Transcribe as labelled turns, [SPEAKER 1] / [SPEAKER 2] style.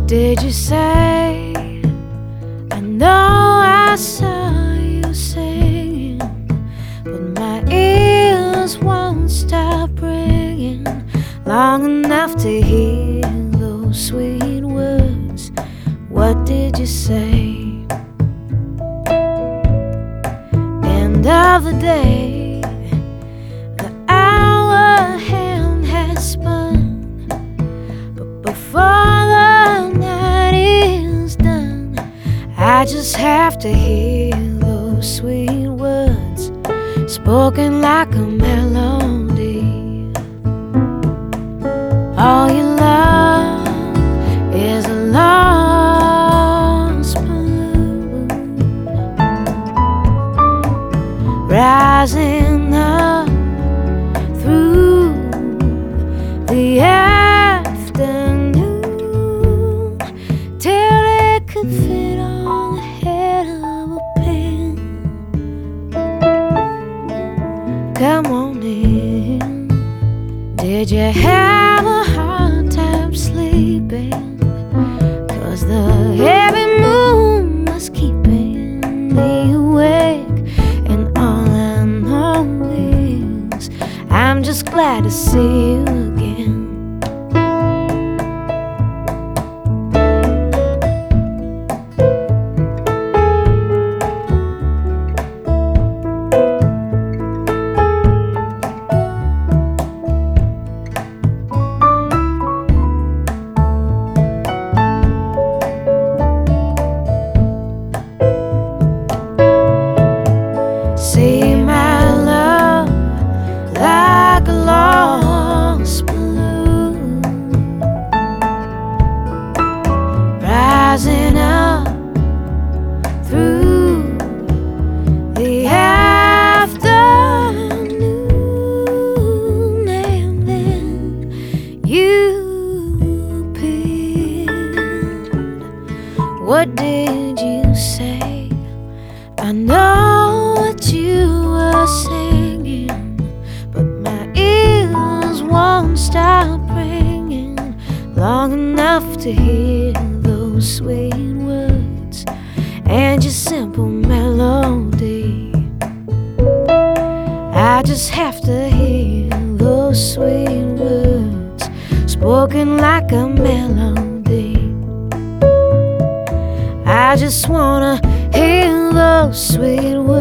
[SPEAKER 1] did you say? I know I saw you singing, but my ears won't stop ringing long enough to hear those sweet words. What did you say? End of the day, the hour hand has spun, but before the night is done, I just have to hear those sweet words spoken like a melody. All you love is a lost balloon rising up through the afternoon till it could fit on the head of a pin. Come on in. Did you have a hard time sleeping? 'Cause the heavy moon was keeping me awake, and all I know is I'm just glad to see you again. See my love like a lost balloon rising up through the afternoon, and then you appeared. What did you say? I know what you were singing, but my ears won't stop ringing long enough to hear those sweet words and your simple melody. I just have to hear those sweet words spoken like a melody. I just wanna hear those sweet words